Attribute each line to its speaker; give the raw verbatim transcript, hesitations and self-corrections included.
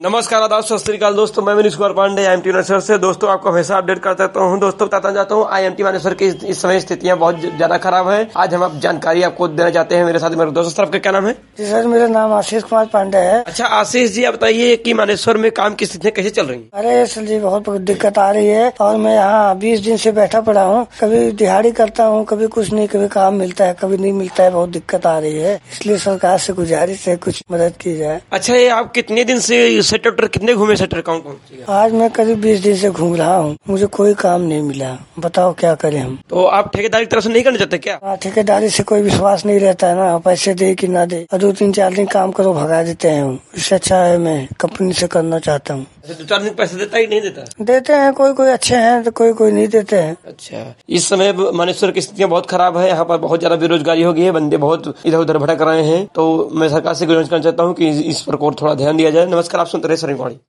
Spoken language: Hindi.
Speaker 1: नमस्कार, आदाब, सत श्री अकाल दोस्तों। मैं Manish Kumar Pandey I M T Manesar से। दोस्तों आपको हमेशा अपडेट करता रहता हूँ। दोस्तों बताना चाहता हूँ आई एम टी मानेसर की इस समय स्थितियाँ बहुत ज्यादा खराब है। आज हम आप जानकारी आपको देना चाहते हैं। मेरे साथ मेरे दोस्त, सर आपका क्या नाम है?
Speaker 2: जी सर, मेरा नाम आशीष कुमार पांडे है।
Speaker 1: अच्छा आशीष जी, आप बताइए कि मानेसर में काम की स्थितियाँ कैसे चल रही है?
Speaker 2: अरे सर जी, बहुत दिक्कत आ रही है और मैं यहाँ बीस दिन से बैठा पड़ा हूँ। कभी दिहाड़ी करता हूँ, कभी कुछ नहीं, कभी काम मिलता है, कभी नहीं मिलता है। बहुत दिक्कत आ रही है, इसलिए सरकार से गुजारिश है कुछ मदद की जाए।
Speaker 1: अच्छा, ये आप कितने दिन से सेक्टर कितने घूमे सेक्टर कौन कौन?
Speaker 2: आज मैं करीब बीस दिन से घूम रहा हूँ, मुझे कोई काम नहीं मिला। बताओ क्या करें हम?
Speaker 1: तो आप ठेकेदारी की तरफ से नहीं करना चाहते क्या?
Speaker 2: हाँ, ठेकेदारी से कोई विश्वास नहीं रहता है ना, पैसे दे कि ना दे, और दो तीन चार दिन काम करो भगा देते हैं। इससे अच्छा है मैं कंपनी से करना चाहता हूँ।
Speaker 1: दो चार दिन पैसे देता ही नहीं देता?
Speaker 2: देते हैं, कोई कोई अच्छे हैं तो कोई कोई नहीं देते हैं।
Speaker 1: अच्छा, इस समय मानेसर की स्थितियाँ बहुत खराब है। यहाँ पर बहुत ज्यादा बेरोजगारी हो गई है, बंदे बहुत इधर उधर भटक रहे हैं। तो मैं सरकार से गुजारिश करना चाहता हूँ कि इस पर और थोड़ा ध्यान दिया जाए। नमस्कार, आप सुनते रहे सरकारी।